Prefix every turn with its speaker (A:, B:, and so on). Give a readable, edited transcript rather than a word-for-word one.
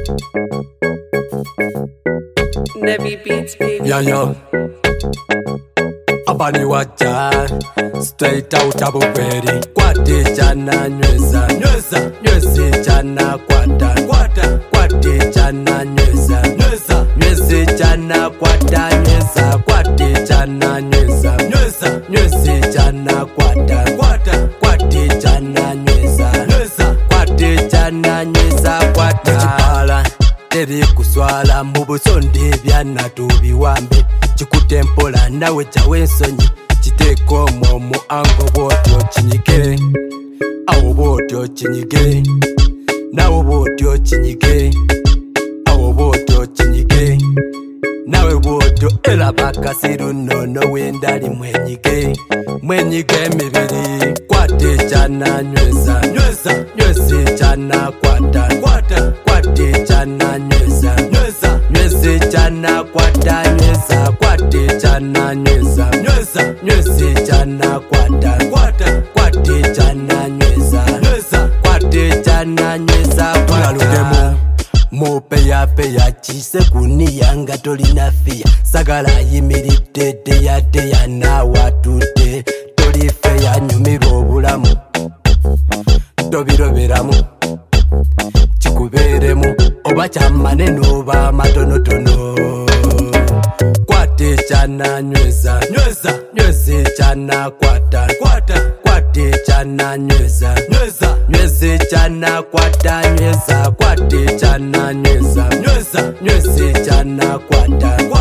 A: Nevi Beats, baby.
B: Yo. Abani wacha straight out of Bukweri. Kwate chana nyweza nyweze chana kwata kwate chana nyweza nyweze chana kwata nyweza kwate chana nyweza nyweze chana kwata kwate chana nyweza kwate chana nyweza kwata chipala teri kuswala mu busonde byana tubiwambe chikutempola nawe chawe nsonyi chiteko momo ango botyo chinyike awo botyo chinyike nawo botyo chinyike awo botyo chinyike nawe botyo era bakasiru nono wendali mwenyike mibiri kwate chana nyweza nyweze chana kwata kwate chana nyweza nyweze chana kwata nyweza kwate chana nyweza nyweze chana kwata kwate chana nyweza kwate chana nyweza kwaludemo mopeya chise kuniyanga tolina fiya sagala yimiridde deya nawatudde tolifeya nyumirwa obulamu tobiroberamu chikuberemu oba chamanene oba matonotono kwate chana nyweza nyweze chana kwata kwate chana nyweza nyweze chana kwata nyweza kwate chana nyweza nyweze chana kwata